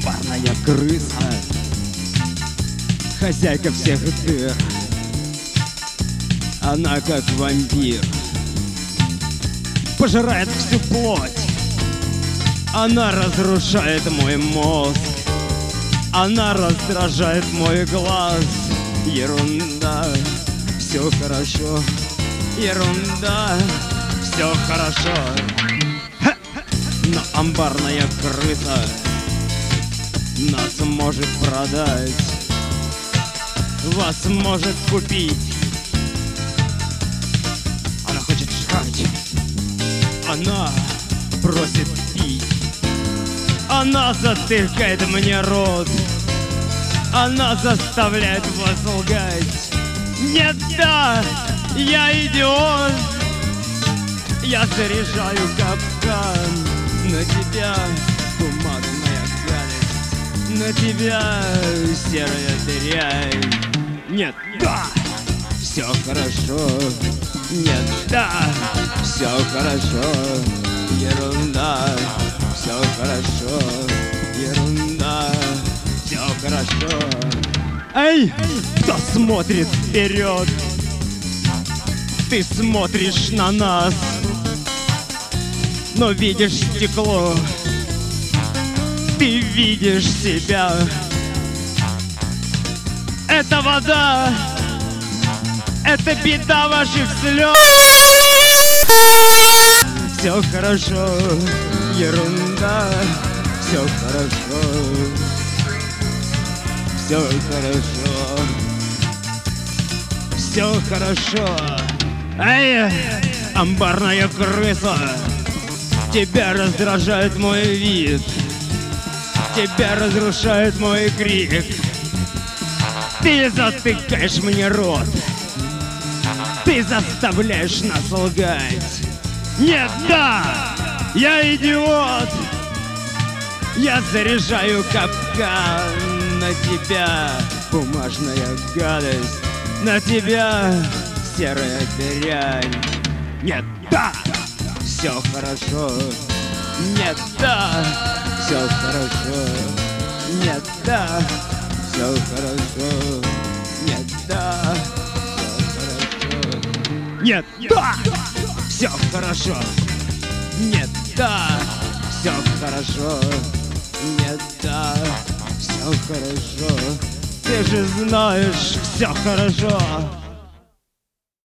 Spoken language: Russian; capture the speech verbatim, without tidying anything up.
Амбарная крыса, хозяйка всех дыр. Она как вампир, пожирает всю плоть. Она разрушает мой мозг, она раздражает мой глаз. Ерунда, все хорошо. Ерунда, все хорошо. Ха! Но амбарная крыса нас может продать, вас может купить. Она хочет жрать, она просит пить, она затыкает мне рот, она заставляет вас лгать. Нет, да, я идиот, я заряжаю капкан на тебя, бумажная гадость, на тебя, серая дрянь. Нет, да, все хорошо. Нет, да, все хорошо. Ерунда, все хорошо. Ерунда, все хорошо. Эй, кто смотрит вперед? Ты смотришь на нас, но видишь стекло. Ты видишь себя. Это вода, это беда ваших слез. Все хорошо, ерунда, все хорошо. Все хорошо, все хорошо. Эй, амбарная крыса, тебя раздражает мой вид, тебя разрушает мой крик. Ты затыкаешь мне рот, ты заставляешь нас лгать. Нет, да, я идиот, я заряжаю капкан на тебя, бумажная гадость, на тебя, серая дрянь. Нет, да, все хорошо. Нет, да, все хорошо. Нет, да, все хорошо. Нет, да, все хорошо. Нет, да, все хорошо. Нет, да, все хорошо. Нет, да, все хорошо. Ты же знаешь, все хорошо.